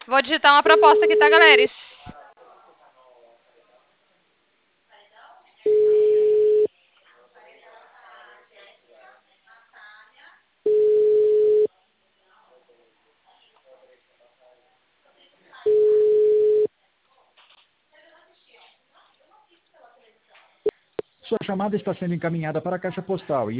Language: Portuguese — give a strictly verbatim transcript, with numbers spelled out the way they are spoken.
Vou digitar uma proposta aqui, tá, galera? Sua chamada está sendo encaminhada para a caixa postal e